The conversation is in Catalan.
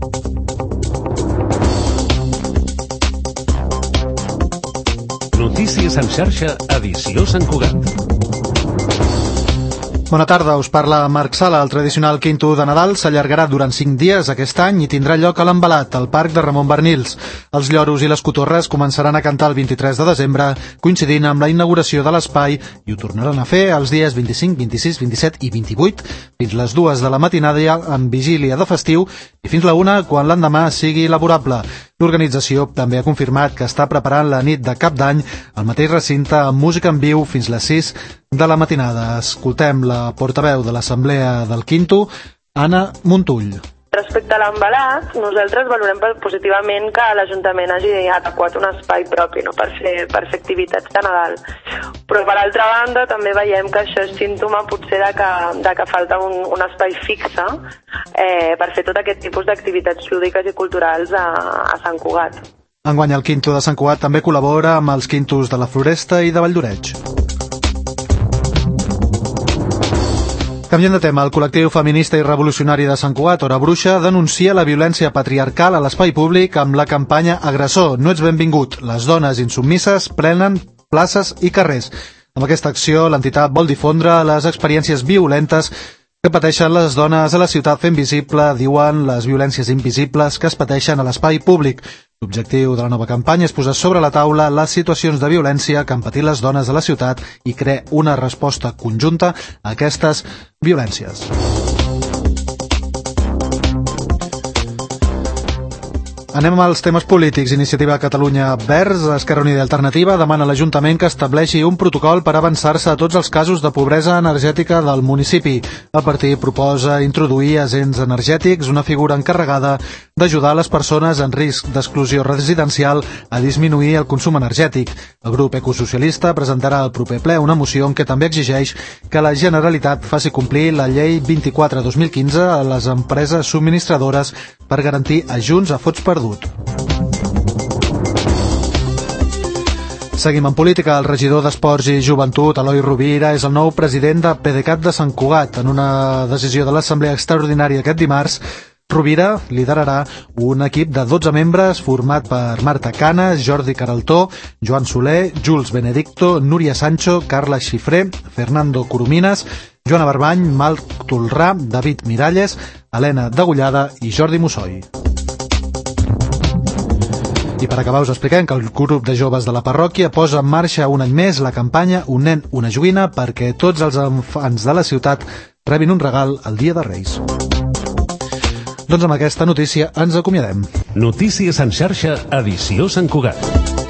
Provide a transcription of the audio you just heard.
Notícies en xarxa, edició Sant Cugat. Bona tarda, us parla Marc Sala. El tradicional quinto de Nadal s'allargarà durant 5 dies aquest any i tindrà lloc a l'Envelat, al Parc de Ramon Bernils. Els lloros i les cotorres començaran a cantar el 23 de desembre, coincidint amb la inauguració de l'espai, i ho tornaran a fer els dies 25, 26, 27 i 28, fins les 2 de la matinada amb vigília de festiu i fins la 1 quan l'endemà sigui laborable. L'organització també ha confirmat que està preparant la nit de Cap d'Any al mateix recinte amb música en viu fins les 6 de la matinada. Escoltem la portaveu de l'Assemblea del Quinto, Anna Montull. Respecte a l'Envelat, nosaltres valorem positivament que l'Ajuntament hagi adequat un espai propi per fer activitats de Nadal. Però per altra banda també veiem que això és símptoma potser de que falta un espai fixe per fer tot aquest tipus d'activitats lúdiques i culturals a Sant Cugat. Enguany el Quinto de Sant Cugat també col·labora amb els quintos de la Floresta i de Valldoreix. Canviant de tema, el col·lectiu feminista i revolucionari de Sant Cugat, Hora Bruixa, denuncia la violència patriarcal a l'espai públic amb la campanya Agressor, no ets benvingut. Les dones insubmises prenen places i carrers. Amb aquesta acció, l'entitat vol difondre les experiències violentes que pateixen les dones a la ciutat, fent visible, diuen, les violències invisibles que es pateixen a l'espai públic. L'objectiu de la nova campanya és posar sobre la taula les situacions de violència que han patit les dones a la ciutat i crear una resposta conjunta a aquestes violències. Anem als temes polítics. Iniciativa Catalunya Verds, Esquerra Unida i Alternativa demana a l'Ajuntament que estableixi un protocol per avançar-se a tots els casos de pobresa energètica del municipi. El partit proposa introduir agents energètics, una figura encarregada d'ajudar les persones en risc d'exclusió residencial a disminuir el consum energètic. El grup ecosocialista presentarà al proper ple una moció en què també exigeix que la Generalitat faci complir la llei 24/2015 a les empreses subministradores per garantir ajuts a fons perdut. Seguim en política. El regidor d'Esports i Joventut, Eloi Rovira, és el nou president de PDeCAT de Sant Cugat. En una decisió de l'Assemblea Extraordinària aquest dimarts, Rovira liderarà un equip de 12 membres format per Marta Canes, Jordi Caraltó, Joan Soler, Jules Benedicto, Núria Sancho, Carla Xifré, Fernando Coromines, Joana Barbany, Marc Tolrà, David Miralles, Helena Degollada i Jordi Mussoi. I per acabar us expliquem que el grup de joves de la parròquia posa en marxa un any més la campanya Un nen, una joguina perquè tots els infants de la ciutat rebin un regal el dia de Reis. Doncs amb aquesta notícia ens acomiadem. Notícies en xarxa, edició Sant Cugat.